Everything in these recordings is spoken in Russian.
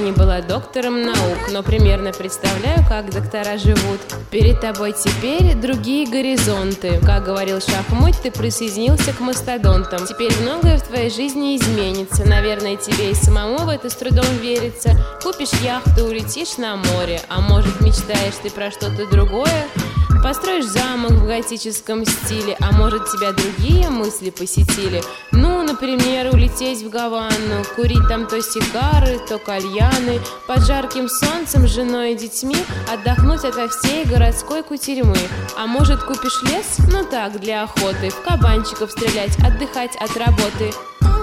не была доктором наук, но примерно представляю, как доктора живут. Перед тобой теперь другие горизонты. Как говорил Шахмут, ты присоединился к мастодонтам. Теперь многое в твоей жизни изменится. Наверное, тебе и самому в это с трудом верится. Купишь яхту, улетишь на море. А может, мечтаешь ты про что-то другое? Построишь замок в готическом стиле. А может, тебя другие мысли посетили? Ну, например, улететь в Гавану, курить там то сигары, то кальяны, под жарким солнцем с женой и детьми отдохнуть ото всей городской кутерьмы. А может, купишь лес? Ну так, для охоты, в кабанчиков стрелять, отдыхать от работы.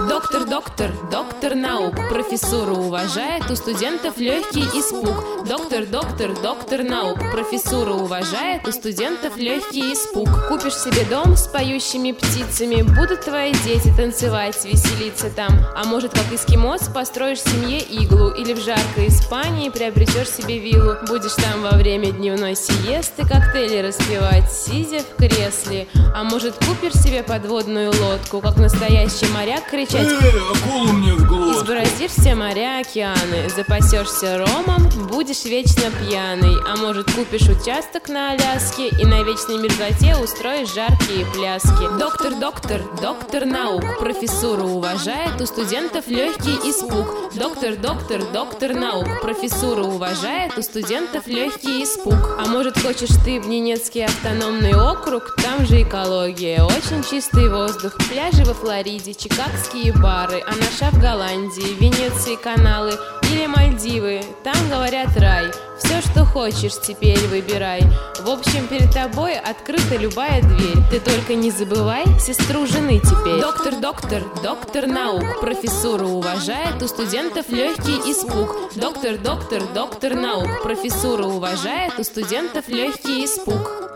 Доктор наук, профессуру уважает, у студентов легкий испуг. Доктор наук, профессуру уважает, у студентов легкий испуг. Купишь себе дом с поющими птицами, будут твои дети танцевать, веселиться там. А может, как эскимос, построишь семье иглу, или в жаркой Испании приобретешь себе виллу. Будешь там во время дневной сиесты коктейли распивать, сидя в кресле. А может, купишь себе подводную лодку, как настоящий моряк, кричать: акулу мне в глотку. Избороздишь все моря, океаны, запасешься ромом, будешь вечно пьяный. А может, купишь участок на Аляске и на вечной мерзлоте устроишь жаркие пляски. Доктор наук, профессуру уважает, у студентов легкий испуг. Доктор наук, профессуру уважает, у студентов легкий испуг. А может, хочешь ты в Ненецкий автономный округ? Там же экология, очень чистый воздух, пляжи во Флориде, чикагские бары, Анаша в Голландии, Венеции каналы или Мальдивы. Там, говорят, рай. Все, что хочешь, теперь выбирай. В общем, перед тобой открыта любая дверь. Ты только не забывай сестру жены теперь. Доктор наук, профессуру уважает, у студентов легкий испуг. Доктор наук, профессуру уважает, у студентов легкий испуг.